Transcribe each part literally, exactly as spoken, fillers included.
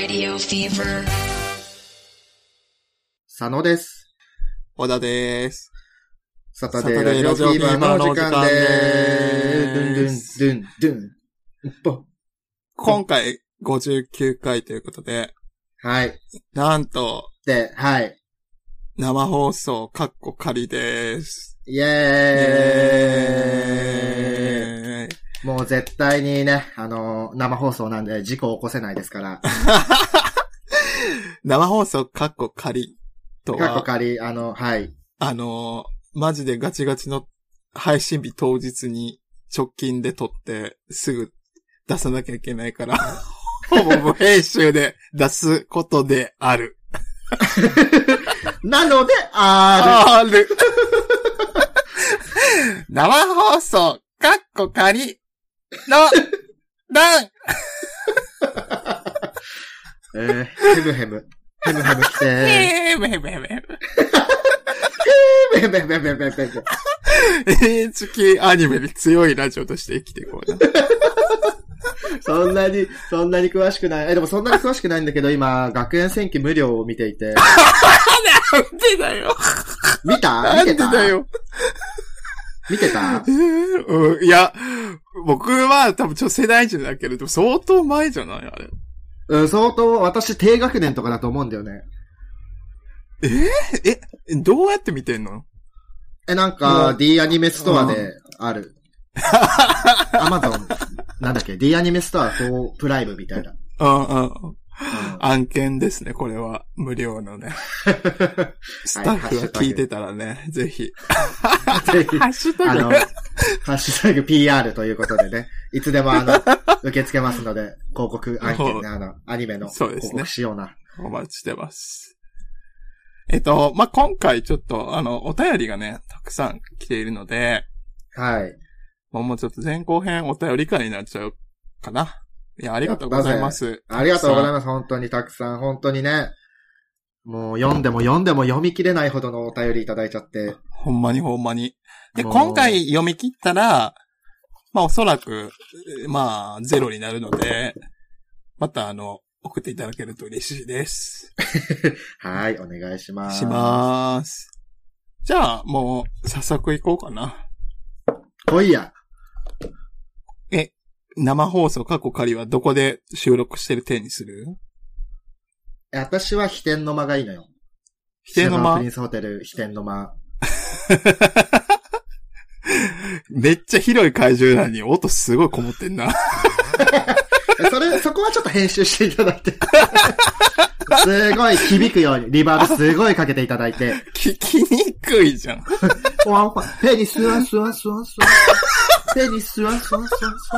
Radio Fever 佐野です。 小田です。 サタデーラジオフィーバーのお時間でーす。ドゥンドゥンドゥンドゥン。 今回ごじゅうきゅうかいということで、 はい。 なんと、 で、はい。 生放送カッコ仮です。 イエーイ。イエーイ。もう絶対にね、あのー、生放送なんで事故を起こせないですから。 生放送カッコ仮とは、 カッコ仮、あの、はい。 あのー、マジでガチガチの配信日当日に直近で撮ってすぐ出さなきゃいけないから、ほぼ無編集で出すことである。 なので、ある。ある。 生放送、カッコ仮の、ダンえー、ヘムヘム。ヘムヘム来てー。 ヘムヘムヘムヘム。 ヘムヘムヘムヘムヘムヘム。 エヌエイチケー アニメに強いラジオとして生きていこうな。 そんなに、そんなに詳しくない。え、でもそんなに詳しくないんだけど、今、学園戦記無料を見ていて。 なんでだよ。 見た？見てた？なんでだよ。見てた？ えーうん、いや、僕は多分ちょっと世代じゃないけれど、相当前じゃないあれ。 うん、相当、私低学年とかだと思うんだよね。 えー、え、どうやって見てんの？ え、なんか、D アニメストアである。アマゾン、なんだっけ ?D アニメストアフォープライムみたいな。 うんうん。案件ですね、これは。無料のね。スタッフが聞いてたらね、はい、ぜひ。ぜひ。ハッシュタグ。あの、ハッシュタグ ピーアール ということでね、いつでもあの、受け付けますので、広告案件ね、あの、アニメの広告しような。 そうですね。お待ちしてます。えっと、まあ、今回ちょっと、あの、お便りがね、たくさん来ているので、 はい。 もうちょっと前後編お便り会になっちゃうかな。いや、ありがとうございます。 ありがとうございます。本当にたくさん、本当にね。もう読んでも読んでも読み切れないほどのお便りいただいちゃって。 ほんまにほんまに。で、今回読み切ったら、まあおそらく、まあゼロになるので、またあの、送っていただけると嬉しいです。 はい、お願いします。 しまーす。じゃあ、もう、早速行こうかな。 来いや。 え、生放送過去仮はどこで収録してる点にする？ 私は飛天の間がいいのよ。 飛天の間？ プリンスホテル飛天の間。 めっちゃ広い会場なのに音すごいこもってんな。 それ、そこはちょっと編集していただいて。すごい響くように、リバーブすごいかけていただいて。 聞きにくいじゃん。 ペニスワスワスワスワ。ペニスワスワスワスワ。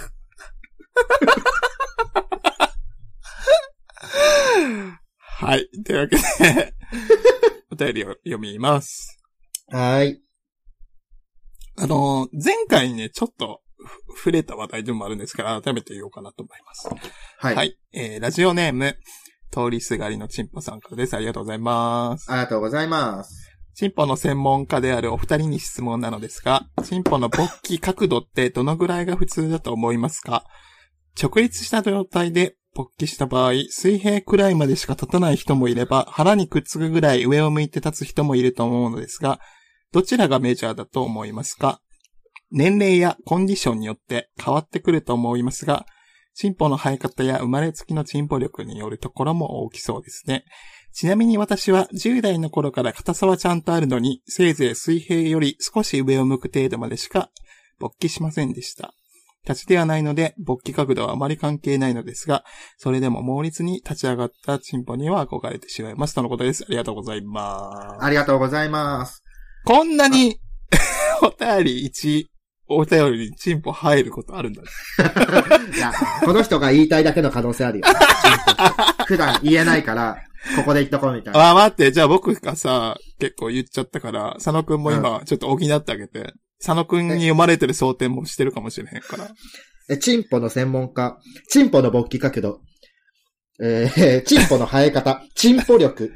はい。というわけで、お便りを読みます。 はい。 あの、前回にね、ちょっと触れた話題でもあるんですから、改めて言おうかなと思います。 はい。 はい。えー、ラジオネーム、通りすがりのチンポさんからです。ありがとうございます。 ありがとうございます。 チンポの専門家であるお二人に質問なのですが、チンポの勃起角度ってどのぐらいが普通だと思いますか？直立した状態で勃起した場合、水平くらいまでしか立たない人もいれば、腹にくっつくぐらい上を向いて立つ人もいると思うのですが、どちらがメジャーだと思いますか？年齢やコンディションによって変わってくると思いますが、チンポの生え方や生まれつきのチンポ力によるところも大きそうですね。ちなみに私はじゅう代の頃から硬さはちゃんとあるのに、せいぜい水平より少し上を向く程度までしか勃起しませんでした。立ちではないので、勃起角度はあまり関係ないのですが、それでも猛烈に立ち上がったチンポには憧れてしまいます。とのことです。ありがとうございます。 ありがとうございます。 こんなにお便りいち、お便りにチンポ入ることあるんだね。 いや、この人が言いたいだけの可能性あるよ。普段言えないから、ここで言っとこうみたいな。 あ、待って、じゃあ僕がさ、結構言っちゃったから、佐野くんも今、ちょっと補ってあげて、うん、佐野くんに読まれてる想定もしてるかもしれへんから。 え、チンポの専門家、チンポの勃起角度、えー、チンポの生え方、チンポ力、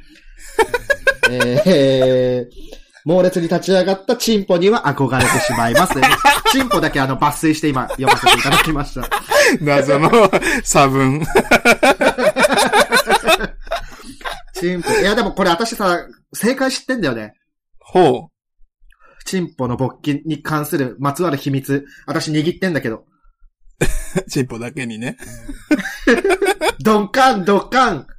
えー、猛烈に立ち上がったチンポには憧れてしまいます。チンポだけあの抜粋して今読ませていただきました。 謎の差分。 チンポ。いやでもこれ私さ、正解知ってんだよね。 ほう。 チンポの勃起に関するまつわる秘密、私握ってんだけど。 チンポだけにね。 ドンカン、ドカン。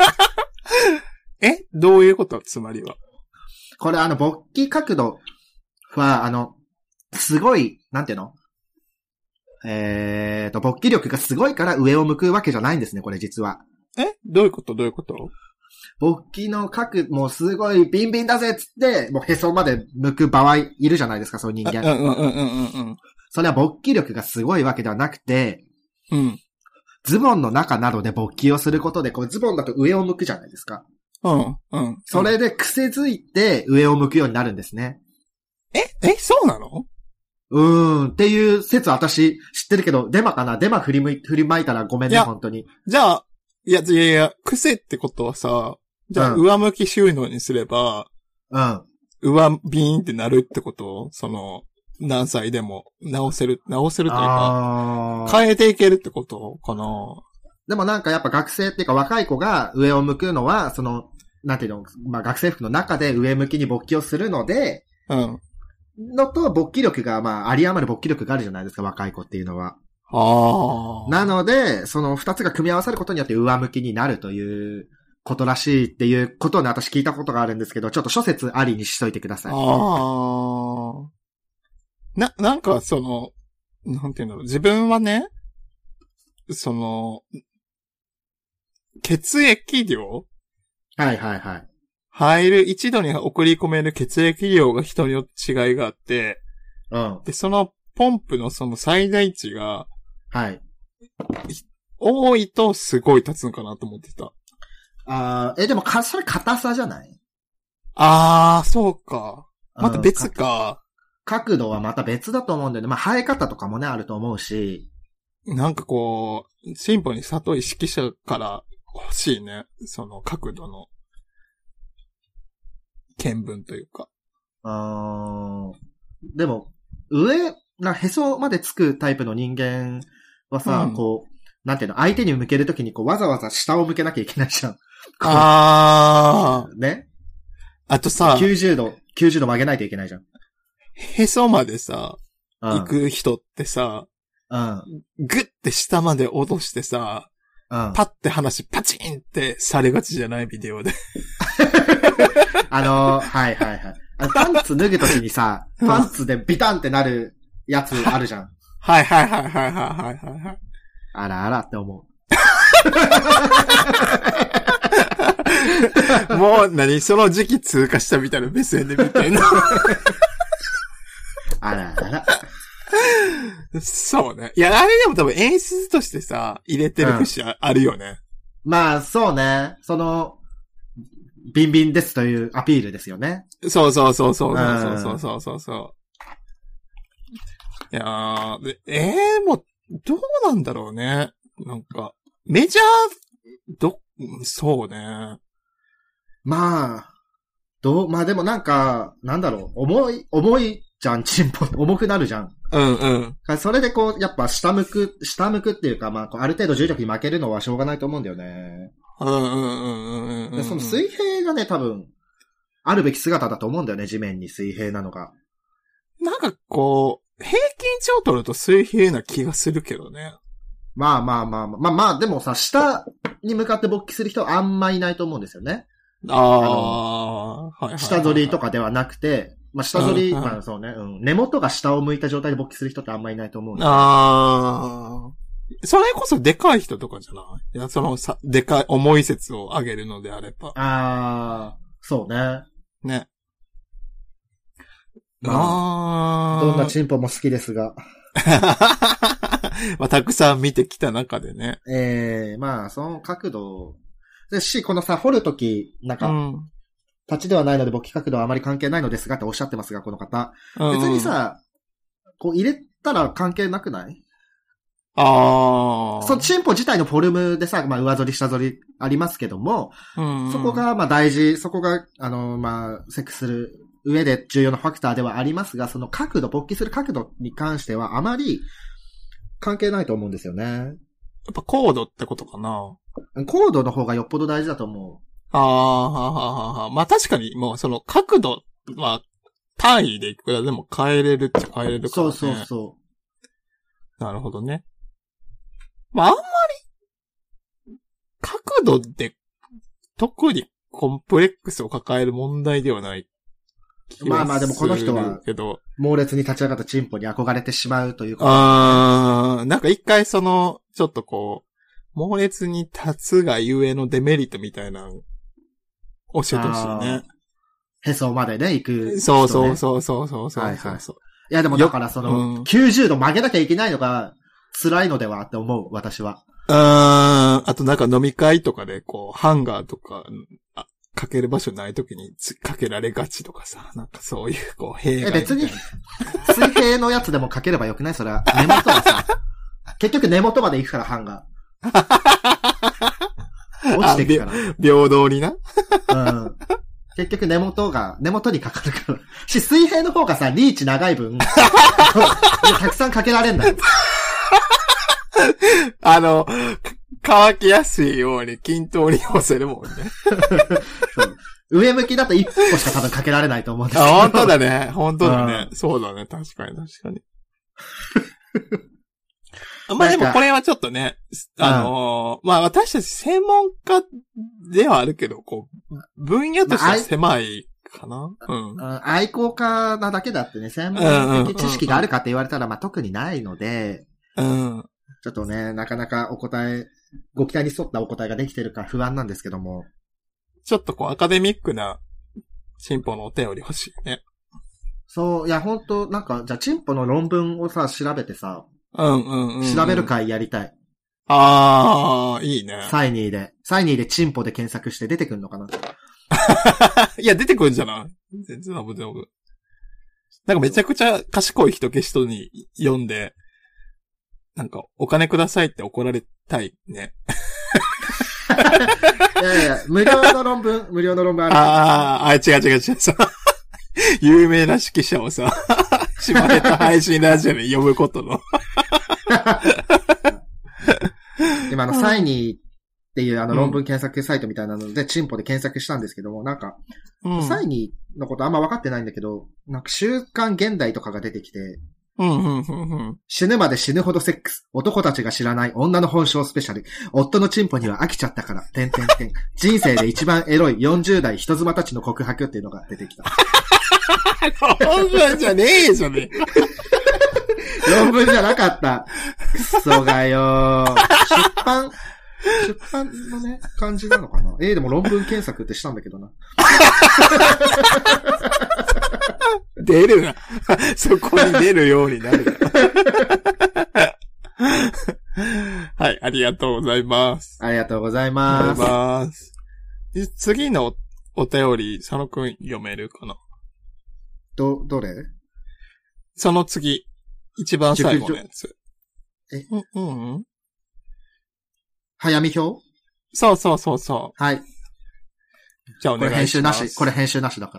えどういうことつまりは。 これあの、勃起角度は、あの、すごい、なんていうのえーと、勃起力がすごいから上を向くわけじゃないんですね、これ実は。 えどういうことどういうこと勃起の角、もうすごいビンビンだぜっつって、もうへそまで向く場合いるじゃないですか、そういう人間。 うんうんうんうんうん。 それは勃起力がすごいわけではなくて、 うん。 ズボンの中などで勃起をすることで、こうズボンだと上を向くじゃないですか。 うんうん。 それで癖づいて上を向くようになるんですね。 ええそうなのうーん、っていう説私知ってるけど、デマかなデマ振り向い、振りまいたらごめんね、本当に。 じゃあ、いや、いやいや、癖ってことはさ、じゃあ、上向き収納にすれば、 うん。 上ビーンってなるってことその、何歳でも直せる、直せるというか、変えていけるってことかな。 でもなんかやっぱ学生っていうか若い子が上を向くのは、その、なんていうの、まあ学生服の中で上向きに勃起をするので、 うん。 のと勃起力が、まああり余る勃起力があるじゃないですか、若い子っていうのは。 ああ。 なので、その二つが組み合わさることによって上向きになるということらしいっていうことをね、私聞いたことがあるんですけど、ちょっと諸説ありにしといてください。 ああ。な、なんかその、なんていうの、自分はね、その、血液量はいはいはい。 入る、一度に送り込める血液量が人によって違いがあって、 うん。 で、そのポンプのその最大値が、 はい。 多いとすごい立つのかなと思ってた。 ああ、え、でもか、それ硬さじゃない？ ああ、そうか。また別か、 うん。角度はまた別だと思うんだよね。まあ、生え方とかもね、あると思うし。 なんかこう、進歩に里井指揮者から欲しいね。その角度の見聞というか。 あーでも、上、な、へそまでつくタイプの人間はさ、うん、こう、なんていうの、相手に向けるときにこう、わざわざ下を向けなきゃいけないじゃん。 あー。 ね。 あとさ、 きゅうじゅうど、きゅうじゅうど曲げないといけないじゃん。 へそまでさ、 うん、 行く人ってさ、 うん。 ぐって下まで落としてさ、うん、パッて話パチンってされがちじゃないビデオで。 あのー、はいはいはい。あのパンツ脱ぐときにさ、パンツでビタンってなるやつあるじゃん。 はいはいはいはいはいはいはい。 あらあらって思う。もう何その時期通過したみたいな目線で見てんの。 あらあら。 そうね。いや、あれでも多分演出としてさ、入れてる節あるよね、 うん。まあ、そうね。その、ビンビンですというアピールですよね。 そうそうそうそうそうそうそうそうそう。いやー、でええー、もう、どうなんだろうね。なんか、メジャー、ど、そうね。 まあ、どう、まあでもなんか、なんだろう、重い、重いじゃん、チンポ、重くなるじゃん。 うんうん。 それでこう、やっぱ下向く、下向くっていうか、まあ、ある程度重力に負けるのはしょうがないと思うんだよね。 うんうんうんうんうん。 で、その水平がね、多分、あるべき姿だと思うんだよね、地面に水平なのが。 なんかこう、平均値を取ると水平な気がするけどね。 まあまあまあまあ、まあまあ、でもさ、下に向かって勃起する人はあんまいないと思うんですよね。 ああ、はいはい。 下反りとかではなくて、まあ下反り、まあそうね、うん、根元が下を向いた状態で勃起する人ってあんまいないと思うんで。 ああ。それこそでかい人とかじゃないいや、そのさ、でかい、重い説を上げるのであれば。 ああ、そうね。 ね。 ああ。どんなチンポも好きですが。 まあ、たくさん見てきた中でね。 ええー、まあ、その角度。ですし、このさ、掘るとき、なんか、うん、立ちではないので勃起角度はあまり関係ないのですがっておっしゃってますが、この方。うん、別にさ、こう入れたら関係なくないああ。 そのチンポ自体のフォルムでさ、まあ上反り下反りありますけども、 うんうん、 そこがまあ大事、そこが、あの、まあ、セックスする上で重要なファクターではありますが、その角度、勃起する角度に関してはあまり関係ないと思うんですよね。やっぱ高度ってことかな。 高度の方がよっぽど大事だと思う。 ああ、はははは。まあ確かにもうその角度、まあ単位でいくらでも変えれるっちゃ変えれるからね。 そうそうそう。 なるほどね。まああんまり、角度で特にコンプレックスを抱える問題ではない気がする。 まあまあでもこの人は、猛烈に立ち上がったチンポに憧れてしまうというか。 ああ、なんか一回その、ちょっとこう、猛烈に立つがゆえのデメリットみたいなの教えてほしいね。 へそまでね、行く、ね。 そうそうそうそうそうそう。はいはい。 いやでもだからその、うん、きゅうじゅうど曲げなきゃいけないのが辛いのではって思う、私は。 あー、あとなんか飲み会とかでこう、ハンガーとか、あかける場所ないときにかけられがちとかさ、なんかそういうこう、弊害。 え、別に、水平のやつでもかければよくない？それは。根元はさ、結局根元まで行くからハンガー。落ちてくから。 平等にな。 うん。結局根元が、根元にかかるから。し、水平の方がさ、リーチ長い分、たくさんかけられんだよ。 あの、乾きやすいように均等に寄せるもんね。 そう上向きだと一個しか多分かけられないと思うんですけど。 あ、本当だね。本当だね。そうだね。確かに確かに。まあでもこれはちょっとね、あのー、まあ私たち専門家ではあるけど、こう、分野としては狭いかな、まあ、 うん。愛好家なだけだってね、専門的知識があるかって言われたら、まあ特にないので、 うん。 ちょっとね、なかなかお答え、ご期待に沿ったお答えができてるか不安なんですけども。 ちょっとこうアカデミックなチンポのお便り欲しいね。 そう、いやほんと、なんか、じゃあチンポの論文をさ、調べてさ、 うんうんうん、うん。 調べる会やりたい。 あー、いいね。 サイニーで。サイニーでチンポで検索して出てくんのかな。 いや、出てくるんじゃない全然危ない。なんかめちゃくちゃ賢い人消しとに読んで、なんかお金くださいって怒られたいね。 いやいや、無料の論文、無料の論文ある。 あー、あ、違う違う違う。有名な指揮者をさ、しまれた配信ラジオで読むことの。 今のサイニーっていうあの論文検索サイトみたいなので、チンポで検索したんですけども、なんか、うん、サイニーのことあんま分かってないんだけど、なんか週刊現代とかが出てきて、 うんうんうんうん、 死ぬまで死ぬほどセックス。男たちが知らない女の本性スペシャル。夫のチンポには飽きちゃったから。てんてんてん。人生で一番エロいよんじゅう代人妻たちの告白っていうのが出てきた。 論文じゃねえじゃねえ。論文じゃなかった。くそがよー。出版、出版のね、感じなのかな。えー、でも論文検索ってしたんだけどな。 出るな。そこに出るようになる。はい、ありがとうございます。 ありがとうございます。 ありがとうございます。次のお便り、佐野くん読めるかな？ ど、どれ？ その次、一番最後のやつ。 えうん、うん、 早見表？ そうそうそうそう。 はい。 じゃあお願いします。 これ編集なし。これ編集なしだから。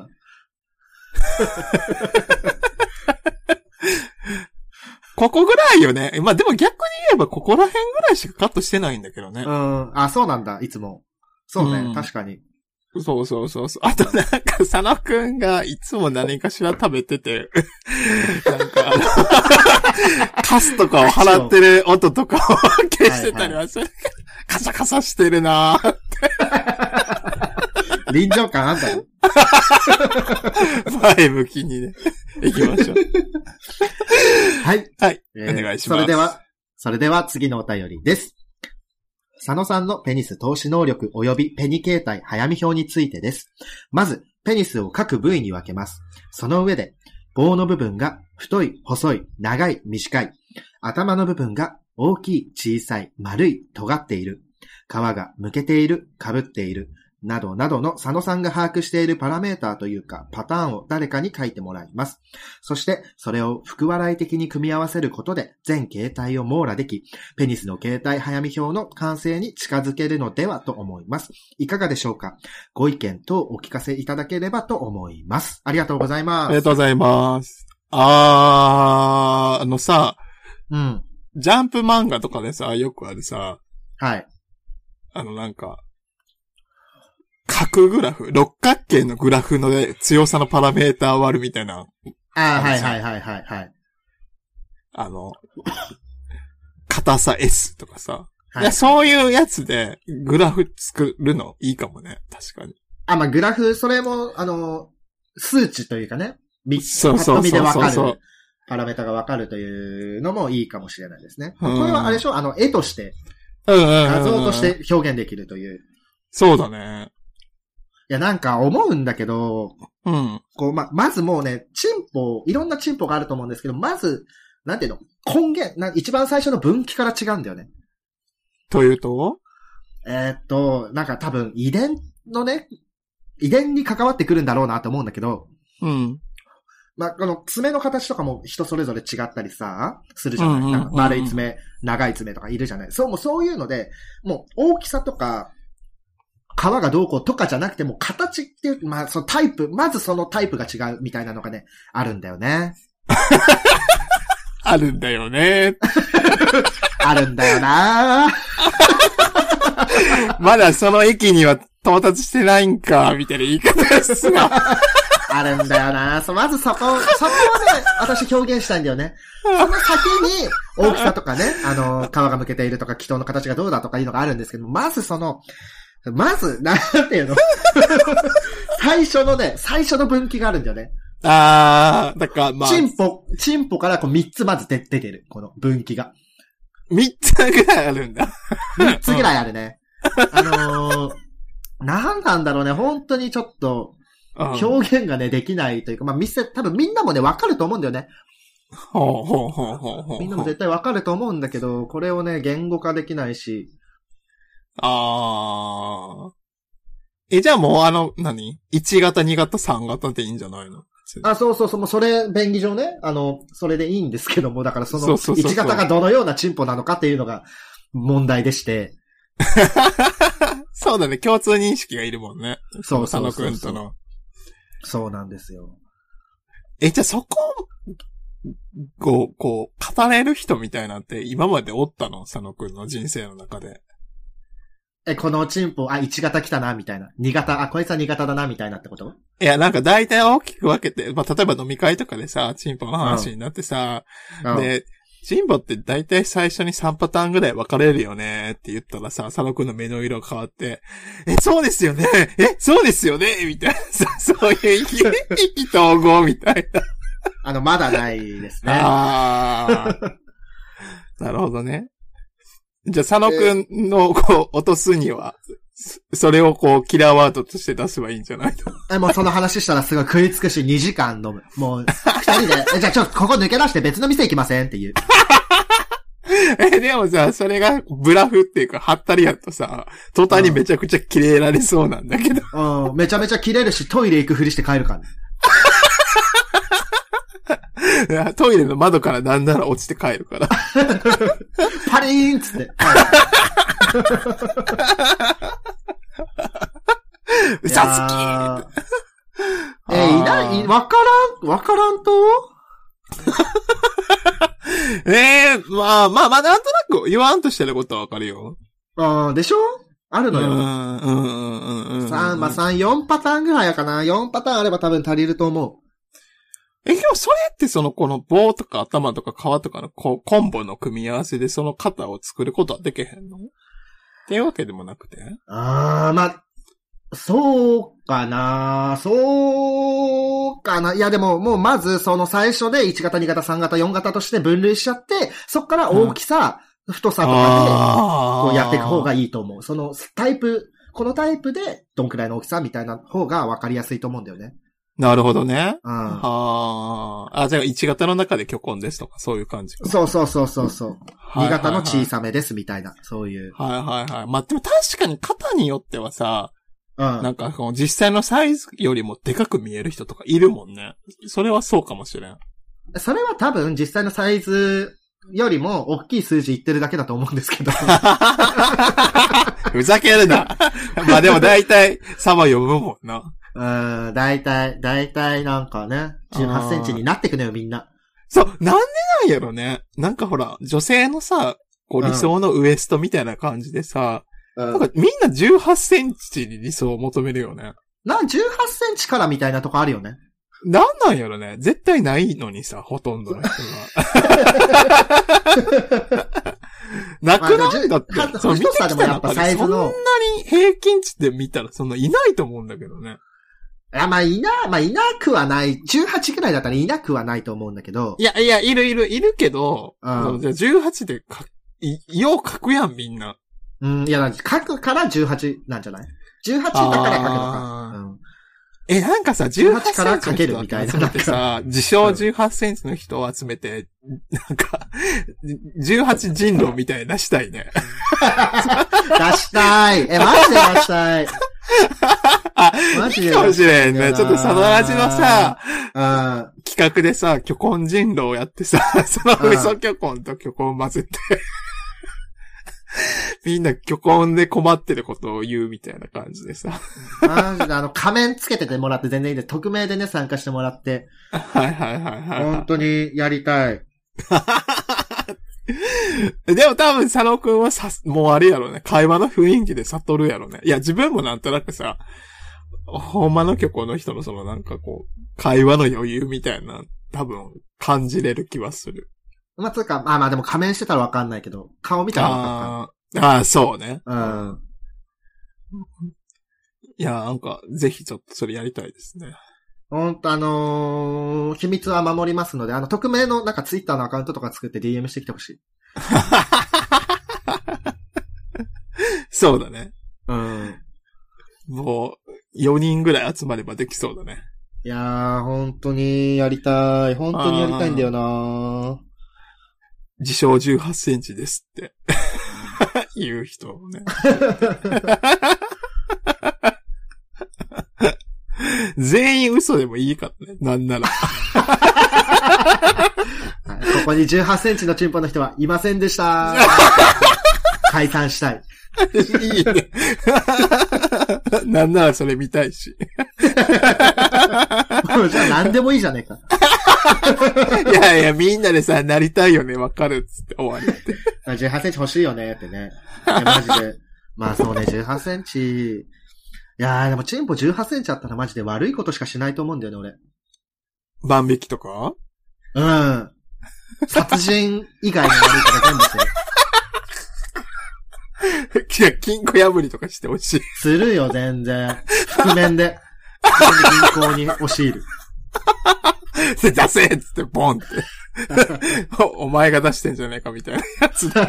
ここぐらいよね。まあ、でも逆に言えばここら辺ぐらいしかカットしてないんだけどね。 うん。あ、そうなんだ、いつも。そうね、うん、確かに。 そうそうそうそう。あとなんか、佐野くんがいつも何かしら食べてて、なんかあの、カスとかを払ってる音とかを消してたりはする。はいはい、カサカサしてるなーって。 臨場感あんだよ。 前向きにね。行きましょう。 はい。 はい、えー。お願いします。 それでは、それでは次のお便りです。佐野さんのペニス投資能力及びペニ形態早見表についてです。まず、ペニスを各部位に分けます。その上で、棒の部分が太い、細い、長い、短い。頭の部分が大きい、小さい、丸い、尖っている。皮がむけている、被っている。などなどの佐野さんが把握しているパラメーターというかパターンを誰かに書いてもらいます。そしてそれを福笑い的に組み合わせることで全形態を網羅でき、ペニスの形態早見表の完成に近づけるのではと思います。いかがでしょうか？ご意見等お聞かせいただければと思います。ありがとうございます。 ありがとうございます。あー、あのさ、 うん。 ジャンプ漫画とかでさ、よくあるさ、 はい。 あのなんか、 角グラフ、六角形のグラフの、ね、強さのパラメーター割るみたいな。 ああ、はいはいはいはいはい。 あの、硬さ S とかさ。 はい、 いや、そういうやつで、グラフ作るのいいかもね。確かに。 あ、まあ、グラフ、それも、あの、数値というかね。 そうそうそうそう。パッと見でわかる。 パラメータがわかるというのもいいかもしれないですね。これはあれでしょあの、絵として、画像として表現できるという。 そうだね。 いや、なんか思うんだけど、 うん。 こう、ま、まずもうね、チンポ、いろんなチンポがあると思うんですけど、まず、なんていうの根源、な一番最初の分岐から違うんだよね。 というとえー、っと、なんか多分遺伝のね、遺伝に関わってくるんだろうなと思うんだけど、 うん。 まあ、この爪の形とかも人それぞれ違ったりさ、するじゃない、うんうんうんうん、なんか丸い爪、長い爪とかいるじゃない。そう、もうそういうので、もう大きさとか、皮がどうこうとかじゃなくても形っていう、まあそのタイプ、まずそのタイプが違うみたいなのがね、あるんだよね。 あるんだよね。 あるんだよな。 まだその域には到達してないんか、みたいな言い方ですが。 あるんだよな。そまずそこ、そこをね、私表現したいんだよね。その先に大きさとかね、あの、皮がむけているとか、気筒の形がどうだとかいうのがあるんですけど、まずその、まず、なんていうの最初のね、最初の分岐があるんだよね。 あー、だからまあ。 チンポ、チンポからこう三つまず出てる、この分岐が。 三つぐらいあるんだ。 三つぐらいあるね。あのー、なんなんだろうね、本当にちょっと、表現がね、できないというか、まあ、見せ、多分みんなもね、わかると思うんだよね。 ほうほうほうほうほう。 みんなも絶対わかると思うんだけど、これをね、言語化できないし。 あー。え、じゃあもうあの、何 ?いち 型、に型、さん型でいいんじゃないの？ あ、そうそうそう、もうそれ、便宜上ね、あの、それでいいんですけども、だからその、いち型がどのようなチンポなのかっていうのが問題でして。 そうだね、共通認識がいるもんね。 そうそうそうそう。 佐野くんとの。 そうなんですよ。 え、じゃあそこを、こう、語れる人みたいなんて今までおったの？佐野くんの人生の中で。 え、このチンポ、あ、いち型来たな、みたいな。に型、あ、こいつはに型だな、みたいなってこと？ いや、なんか大体大きく分けて、まあ、例えば飲み会とかでさ、チンポの話になってさ、うん、で、チンポって大体最初にさんパターンぐらい分かれるよねって言ったらさ、佐野くんの目の色が変わって、え、そうですよねえ、そうですよねみたいなさ、そういう意気統合みたいな。 あの、まだないですね。 ああ。なるほどね。じゃあ、佐野くんの、こう、落とすには、それをこう、キラーワードとして出せばいいんじゃないの？ え、もうその話したらすごい食いつくしにじかん飲む。もう、二人で、え、じゃあちょっとここ抜け出して別の店行きませんっていう。 え、でもさ、それがブラフっていうか、ハッタリやとさ、途端にめちゃくちゃキレられそうなんだけど。 うん、めちゃめちゃキレるし、トイレ行くふりして帰るからね。 トイレの窓からなんなら落ちて帰るから。 パリーンっつって。 うさつきえ、いない、わからん、わからんとええー、まあまあまあ、なんとなく言わんとしてることはわかるよ。 ああ、でしょあるのよ。 うん、うん、うん、うん。 さん、まあさん、よんパターンぐらいやかな。よんパターンあれば多分足りると思う。 え、でもそれってその、この棒とか頭とか皮とかのこコンボの組み合わせでその型を作ることはできへんの？っていうわけでもなくて？ ああ、まあ、そうかな。そうかな。いやでも、もうまずその最初でいち型、に型、さん型、よん型として分類しちゃって、そっから大きさ、うん、太さとかで、こうやっていく方がいいと思う。そのタイプ、このタイプでどんくらいの大きさみたいな方が分かりやすいと思うんだよね。 なるほどね。 うん。 はあ。あ、じゃあいち型の中で巨根ですとか、そういう感じか。 そうそうそうそうそう。に型の小さめですみたいな、そういう。 はいはいはい。まあ、でも確かに型によってはさ、 うん。 なんか、この実際のサイズよりもでかく見える人とかいるもんね。それはそうかもしれん。 それは多分実際のサイズよりも大きい数字言ってるだけだと思うんですけど。 ふざけるな。まあでも大体、差は読むもんな。 うん、大体、大体なんかね、じゅうはちセンチになってくのよ、みんな。 そう、なんでなんやろね。なんかほら、女性のさ、こう理想のウエストみたいな感じでさ、 なんかみんなじゅうはちセンチに理想を求めるよね。 な、じゅうはちセンチからみたいなとこあるよね。 なんなんやろね。絶対ないのにさ、ほとんどの人が。なくないだって。その見てきた中でそんなに平均値で見たらそんないないと思うんだけどね。 いや、まあ、いな、まあ、いなくはない。じゅうはちくらいだったらいなくはないと思うんだけど。 いや、いや、いるいる、いるけど、 うん、 じゃあじゅうはちでか、い、よう書くやん、みんな。 うん、いや、書くからじゅうはちなんじゃない ?じゅうはち だから書くのか。うん、 え、なんかさ、じゅうはちから書けるみたいな。 なんかさ、自称じゅうはちセンチの人を集めて、なんか、じゅうはち人狼みたいなしたいね。 出したい。え、マジで出したい。 あ、マジでいいかもしれんね。ちょっとサドラジのさ、企画でさ、虚婚人狼をやってさ、その嘘虚婚と虚婚を混ぜて、みんな虚婚で困ってることを言うみたいな感じでさ。 マジであの、仮面つけててもらって全然いいんで、匿名でね、参加してもらって。 はいはいはいはい。 本当にやりたい。 でも多分佐野くんはさ、もうあれやろね。会話の雰囲気で悟るやろね。いや、自分もなんとなくさ、ほんまの虚構の人のそのなんかこう、会話の余裕みたいな、多分感じれる気はする。 まあ、つうか、まあまあでも仮面してたらわかんないけど、顔見たらわかるか。ああ、そうね。 うん。 いや、なんか、ぜひちょっとそれやりたいですね。 ほんとあのー、秘密は守りますので、あの、匿名のなんかツイッターのアカウントとか作って ディーエム してきてほしい。 そうだね。 うん。 もう、よにんぐらい集まればできそうだね。 いやー、本当にやりたい。本当にやりたいんだよな自称じゅうはちセンチですって。言う人をね。全員嘘でもいいからね。なんなら。 ここにじゅうはちセンチのチンポの人はいませんでした。解散したい。 いいね。なんならそれ見たいし。 もうじゃあ何でもいいじゃねえか。 いやいや、みんなでさ、なりたいよね、わかるっつって終わりって。 じゅうはちセンチ欲しいよねってね。いやマジで。まあそうね、じゅうはちセンチ。いやーでもチンポじゅうはちセンチあったらマジで悪いことしかしないと思うんだよね、俺。 万引きとか？ うん。殺人以外の悪いこと全部する。 いや、金庫破りとかしてほしい。 するよ、全然。覆面で。銀行に押し入る。 それ出せっつってボンって。お, お前が出してんじゃねえかみたいなやつだ。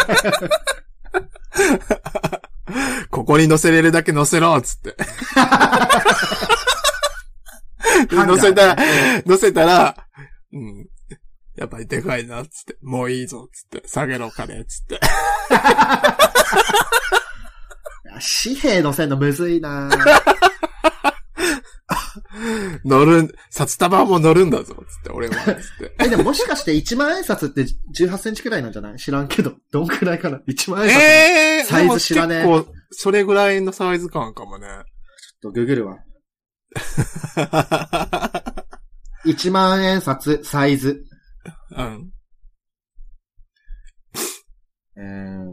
ここに乗せれるだけ乗せろっつって。乗せたら、乗せたら、うん。やっぱりでかいなっつって。もういいぞっつって。下げろ金っつって。 紙幣乗せんのむずいな乗る、札束も乗るんだぞ、つって、俺は、つって。 え、でももしかしていちまん円札ってじゅうはちセンチくらいなんじゃない？知らんけど。どんくらいかな？ いち 万円札のサイズ知らねえ。 えー、結構、それぐらいのサイズ感かもね。 ちょっとググるわ。いちまん円札、サイズ。 うん。 えー、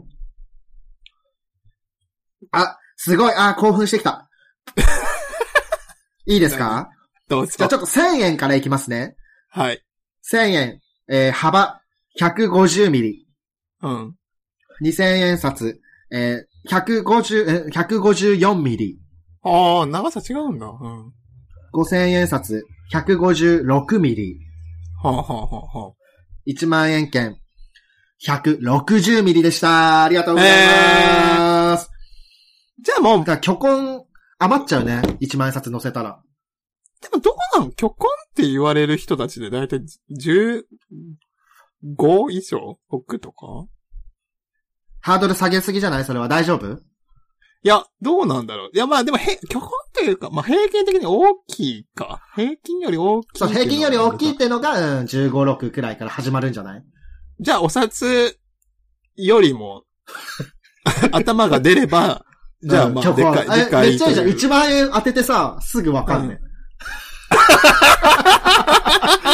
あ、すごい、あ、興奮してきた。いいですか？ どうぞ。 じゃあちょっとせんえんからいきますね。 はい。 せんえん、えー、幅ひゃくごじゅうミリ。 うん。 にせんえん札、えー、ひゃくごじゅう、えー、ひゃくごじゅうよんミリ。 ああ、長さ違うんだ。うん。 ごせんえん札、ひゃくごじゅうろくミリ。 はあ、はあはあはあ、 いちまん円券、ひゃくろくじゅうミリでした。ありがとうございます。 えー、じゃあもう、 だから虚婚余っちゃうね。いちまん円札乗せたら。 でもどうなの？虚婚って言われる人たちでだいたいじゅうご以上僕とかハードル下げすぎじゃない？それは大丈夫？ いや、どうなんだろう。いや、まあでも、へ、虚婚っていうか、まあ平均的に大きいか。平均より大きい。 そう、平均より大きいっていうのが、うん、じゅうご、ろくくらいから始まるんじゃない？ じゃあ、お札よりも、頭が出れば、じゃあ、まあ、でかい、でかい。 めっちゃいいじゃん。いちまん円当ててさ、すぐわかんね、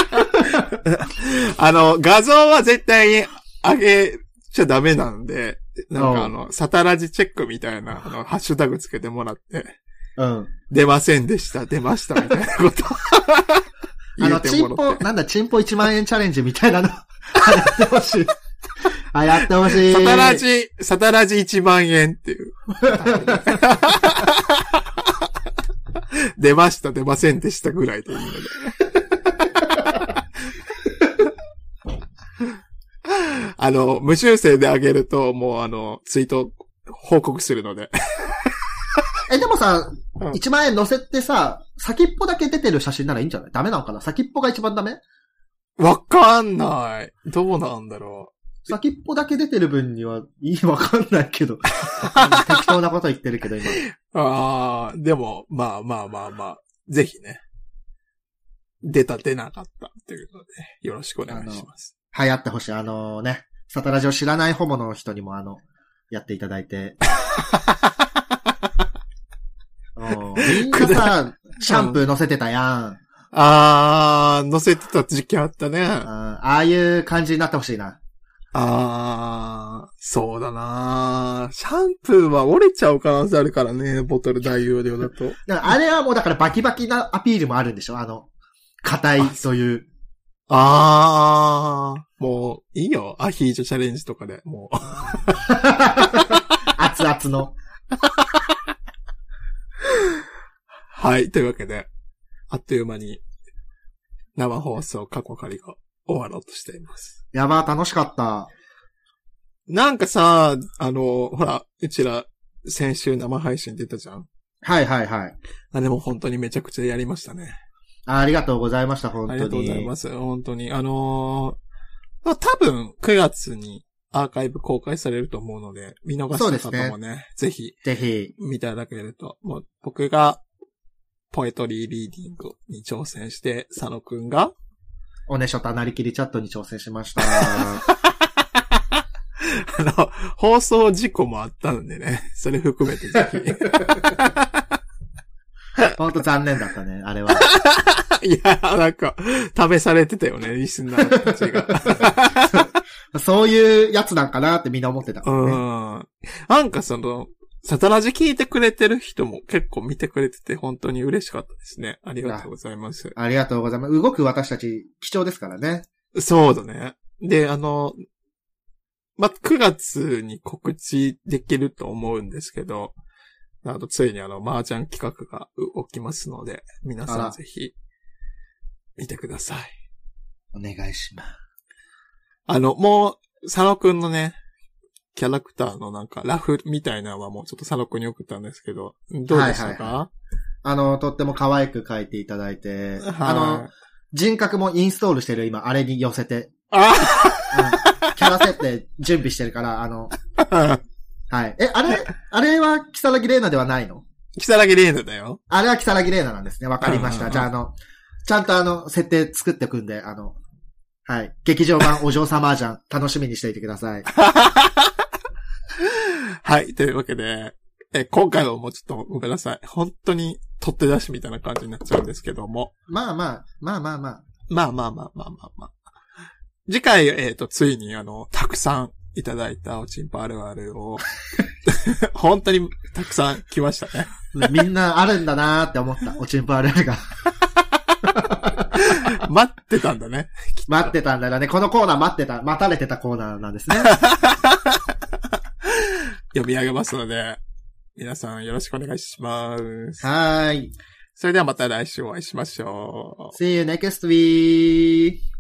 うん、あの、画像は絶対に上げちゃダメなんで、 なんかあの、サタラジチェックみたいな、あの、ハッシュタグつけてもらって、 うん。 出ませんでした、出ました、みたいなこと。 あの、チンポ、なんだ、チンポいちまん円チャレンジみたいなの、やってほしい。あ、やってほしい。 サタラジ、サタラジいちまん円っていう。出ました、出ませんでしたぐらいでいいので。あの、無修正であげると、もうあの、ツイート報告するので。 え、でもさ、うん、いちまん円乗せてさ、先っぽだけ出てる写真ならいいんじゃない？ダメなのかな？先っぽが一番ダメ？ わかんない。どうなんだろう。先っぽだけ出てる分には、いい、わかんないけど。適当なこと言ってるけど、今。 ああ、でも、まあまあまあまあ、ぜひね。出た、出なかったっていうので、よろしくお願いします。 流行ってほしい。あのね、サタラジを知らないホモの人にもあの、やっていただいて。みんなさ、シャンプー乗せてたやん。 あー、乗せてた時期あったね。 ああいう感じになってほしいな。 あー、そうだなシャンプーは折れちゃう可能性あるからね、ボトル大容量だと。 だからあれはもうだからバキバキなアピールもあるんでしょ？あの、硬いという。 あー、もう、いいよ。アヒージョチャレンジとかで、もう。 熱々の。 はい。というわけで、あっという間に、生放送過去仮が終わろうとしています。 やば、楽しかった。 なんかさ、あの、ほら、うちら、先週生配信出たじゃん？ はいはいはい。 あれも本当にめちゃくちゃやりましたね。 あ, ありがとうございました、本当に。 ありがとうございます。本当に。あのー、多分くがつにアーカイブ公開されると思うので、見逃した方もね、ねぜひ、 ぜひ、 見ていただけると。もう僕が、ポエトリーリーディングに挑戦して、佐野くんが、 おねしょたなりきりチャットに挑戦しました。 あの、放送事故もあったのでね、それ含めてぜひ。 ほんと残念だったね、あれは。 いや、なんか、試されてたよね、リスナーたちが。 そういうやつなんかなってみんな思ってた、ね。 うん。なんかその、サタラジ聞いてくれてる人も結構見てくれてて本当に嬉しかったですね。ありがとうございます。 あ、ありがとうございます。動く私たち貴重ですからね。 そうだね。で、あの、ま、くがつに告知できると思うんですけど、あとついにあの、麻雀企画が起きますので、皆さんぜひ、見てください。 お願いします。 あの、もう、佐野くんのね、キャラクターのなんか、ラフみたいなのはもうちょっと佐野くんに送ったんですけど、どうでしたか？はいはいはい、 あの、とっても可愛く描いていただいて、はい、あの、人格もインストールしてる今、あれに寄せて、あ、うん、キャラ設定準備してるから、あの、はい。え、あれ、あれは、キサラギレーナではないの？ キサラギレーナだよ。 あれはキサラギレーナなんですね。わかりました。じゃあ、あの、ちゃんとあの、設定作っておくんで、あの、はい。劇場版お嬢様麻雀、楽しみにしていてください。はい。というわけで、え、今回はもうちょっとごめんなさい。本当に取って出しみたいな感じになっちゃうんですけども。まあまあ、まあまあまあ。まあまあまあまあまあまあ。次回、えっと、ついにあの、たくさんいただいたおちんぽあるあるを、本当にたくさん来ましたね。みんなあるんだなーって思った、おちんぽあるあるが。待ってたんだね。待ってたんだね。このコーナー待ってた、待たれてたコーナーなんですね。読み上げますので、皆さんよろしくお願いします。はーい。それではまた来週お会いしましょう。See you next week!